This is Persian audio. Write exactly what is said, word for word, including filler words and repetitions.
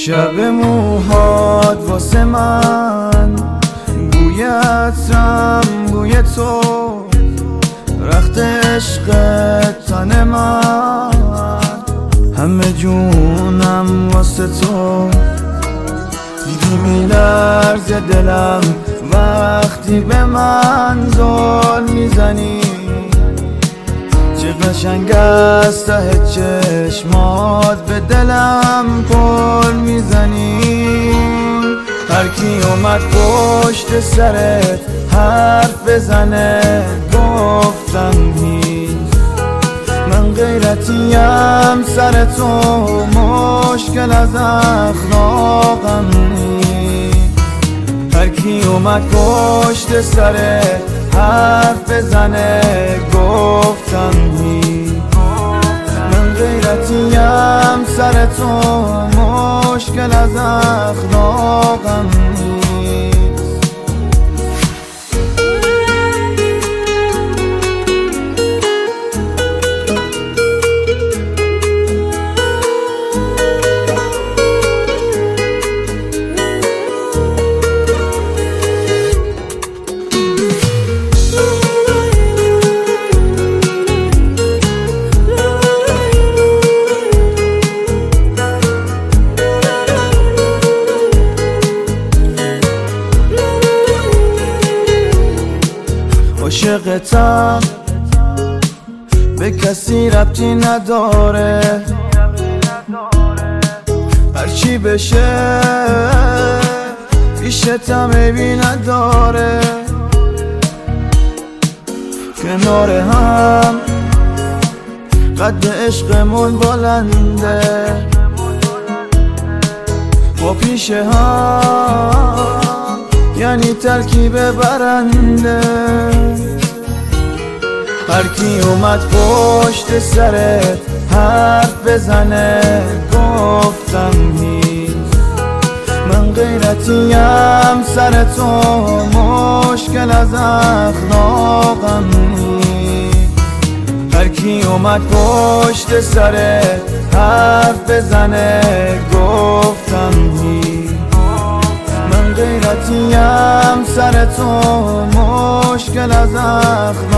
شب موهات واسه من بوی عطرم بوی تو، رخت عشقت تن من، همه جونم واسه تو. دیدی میلرزه دلم وقتی به من زل میزنی، چه قشنگ است ته چشمات به دلم پل میزنی. هر کی اومد پشت سرت حرف بزنه گفتم نیست، من غیرتیم سر تو، مشکل از اخلاقم نیست. هر کی اومد پشت سرت حرف بزنه گفتم نیست، من غیرتیم سر تو، مشکل از اخلاقم نیست. عاشقتم به کسی ربطی نداره، هرچی بشه پیشتم عیبی نداره. کنار هم قد عشقمون بلنده، با پیش هم یعنی ترکیب برنده. هر کی اومد پشت سرت حرف بزنه گفتم نیست، من غیرتیم سر تو، مشکل از اخلاقم نیست. هر کی اومد پشت سرت حرف بزنه گفتم نیست، من غیرتیم سر تو، مشکل از اخلاقم